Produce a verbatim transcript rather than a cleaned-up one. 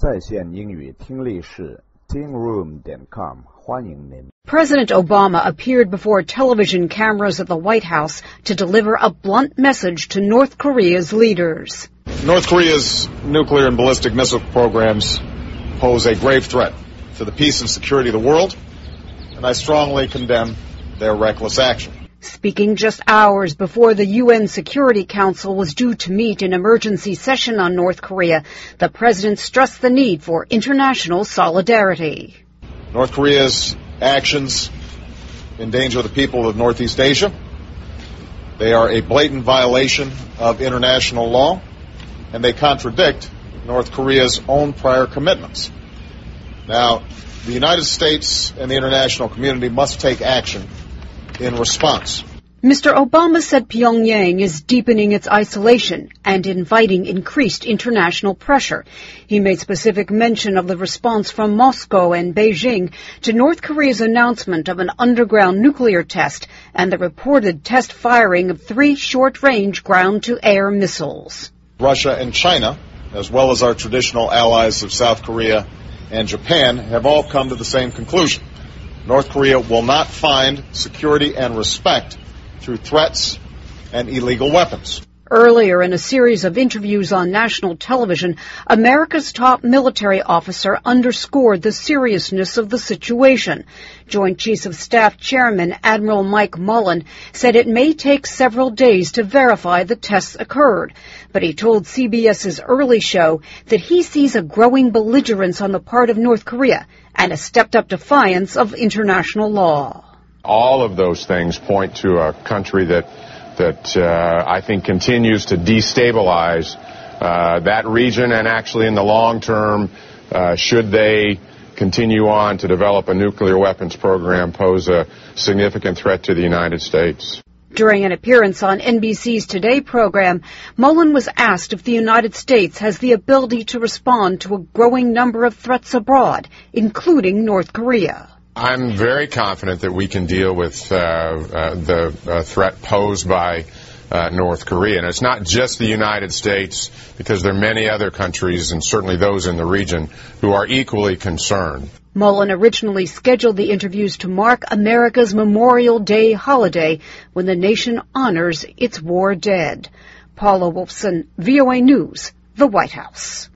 在线英语听力室 tingroom dot com 欢迎您。 President Obama appeared before television cameras at the White House to deliver a blunt message to North Korea's leaders. North Korea's nuclear and ballistic missile programs pose a grave threat to the peace and security of the world, and I strongly condemn their reckless action. Speaking just hours before the U N Security Council was due to meet in emergency session on North Korea, the president stressed the need for international solidarity. North Korea's actions endanger the people of Northeast Asia. They are a blatant violation of international law, and they contradict North Korea's own prior commitments. Now, the United States and the international community must take action in response. Mister Obama said Pyongyang is deepening its isolation and inviting increased international pressure. He made specific mention of the response from Moscow and Beijing to North Korea's announcement of an underground nuclear test and the reported test firing of three short-range ground-to-air missiles. Russia and China, as well as our traditional allies of South Korea and Japan, have all come to the same conclusion. North Korea will not find security and respect through threats and illegal weapons. Earlier in a series of interviews on national television, America's top military officer underscored the seriousness of the situation. Joint Chiefs of Staff Chairman Admiral Mike Mullen said it may take several days to verify the tests occurred, but he told CBS's Early Show that he sees a growing belligerence on the part of North Korea and a stepped-up defiance of international law. All of those things point to a country that that uh, I think continues to destabilize uh, that region, and actually in the long term, uh, should they continue on to develop a nuclear weapons program, pose a significant threat to the United States. During an appearance on N B C's Today program, Mullen was asked if the United States has the ability to respond to a growing number of threats abroad, including North Korea. I'm very confident that we can deal with uh, uh, the uh, threat posed by uh, North Korea. And it's not just the United States, because there are many other countries, and certainly those in the region, who are equally concerned. Mullen originally scheduled the interviews to mark America's Memorial Day holiday, when the nation honors its war dead. Paula Wolfson, V O A News, the White House.